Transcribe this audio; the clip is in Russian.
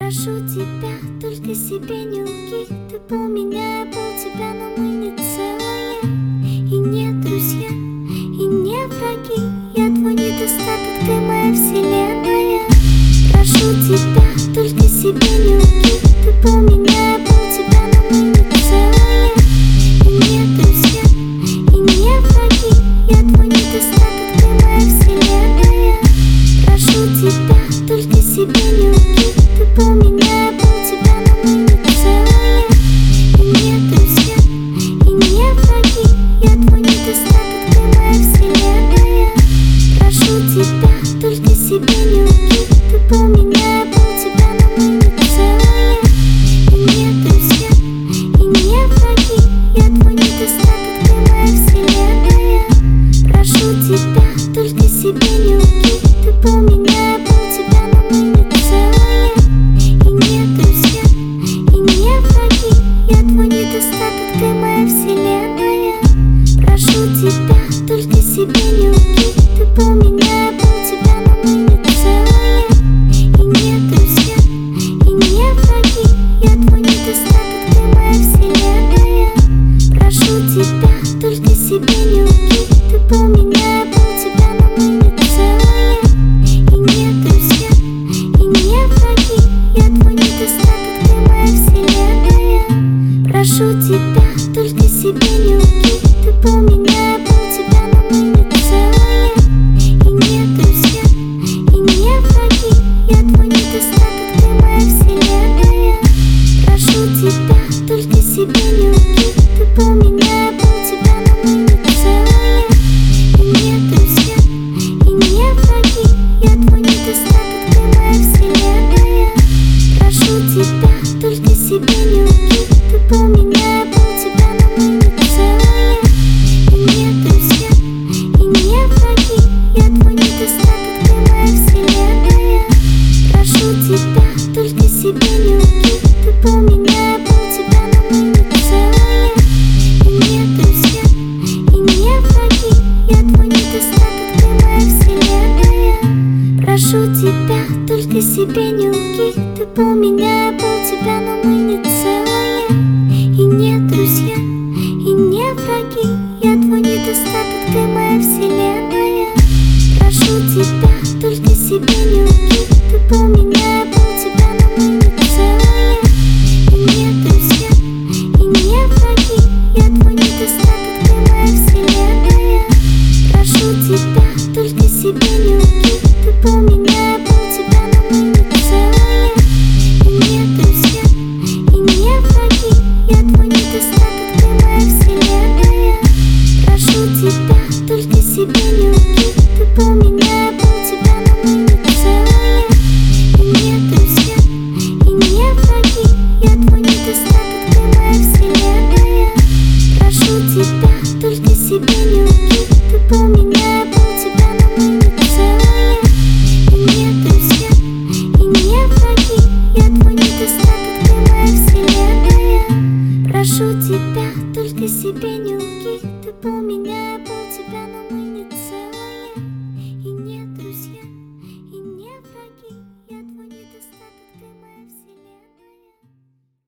Прошу тебя, только себе не лги. Ты полменяя, пол тебя, но мы не целые. И не друзья, и не враги. Я твой недостаток, ты моя вселенная. Прошу тебя, только себе не лги. Ты полменяя, пол тебя, но мы не целые. И не друзья, и не враги. Я твой недостаток, ты моя вселенная. Прошу тебя, только себе не лги. Ты полменяя, пол тебя, но мы не целые. И не друзья, и не враги. Я твой недостаток, ты моя вселенная. Прошу тебя, только себе не лги. Ты полменяя, пол тебя, но мы не целые. И не друзья, и не враги. Я твой недостаток, ты моя вселенная. Прошу тебя, только себе не лги. Ты полменяя, пол тебя, но мы не целые. И не друзья, и не враги. Я твой недостаток, ты моя вселенная. Прошу тебя, только себе не лги. Ты полменяя, пол тебя, но мы не целые. И не друзья, и не враги. Я твой недостаток, ты моя вселенная. Прошу тебя, только себе не лги. Ты полменяя, пол тебя, но мы не целые. И не друзья, и не враги. Я твой недостаток, ты моя вселенная. Прошу тебя, только себе не лги. Ты полменяя, пол тебя, но мы не целые. И не друзья, и не враги. Я твой недостаток, ты моя вселенная. Прошу тебя, только себе не лги. Ты полменяя, пол тебя, но мы не целые. И не друзья, и не враги. Я твой недостаток, ты моя вселенная. Прошу тебя, только себе не лги. Ты полменяя, пол тебя, но мы не целые. И не друзья, и не враги. Я твой недостаток, ты моя вселенная. Прошу тебя, только себе не лги. Ты полменяя, пол тебя, но мы не целые. И не друзья, и не враги. Я твой недостаток, ты моя вселенная. Прошу тебя, только себе не лги. Ты полменяя, пол тебя, но мы не целые. И не друзья, и не враги. Я твой недостаток, ты моя вселенная. Прошу тебя, только себе не лги. Ты полменяя, пол тебя, но мы не целые. И не друзья, и не враги. Я твой недостаток, ты моя вселенная. Прошу тебя, только себе не лги. Ты полменяя, пол тебя, но мы не целые. И не друзья, и не враги. Я твой недостаток, ты моя вселенная. Прошу тебя, только себе не лги. Ты полменяя, пол тебя, но мы не целые. И не друзья, и не враги. Я твой недостаток, ты моя вселенная. Прошу тебя, только себе не лги. Ты полменяя, пол тебя, но мы не целые. И не друзья, и не враги. Я твой недостаток, ты моя вселенная. Прошу тебя, только себе не лги. Ты полменяя.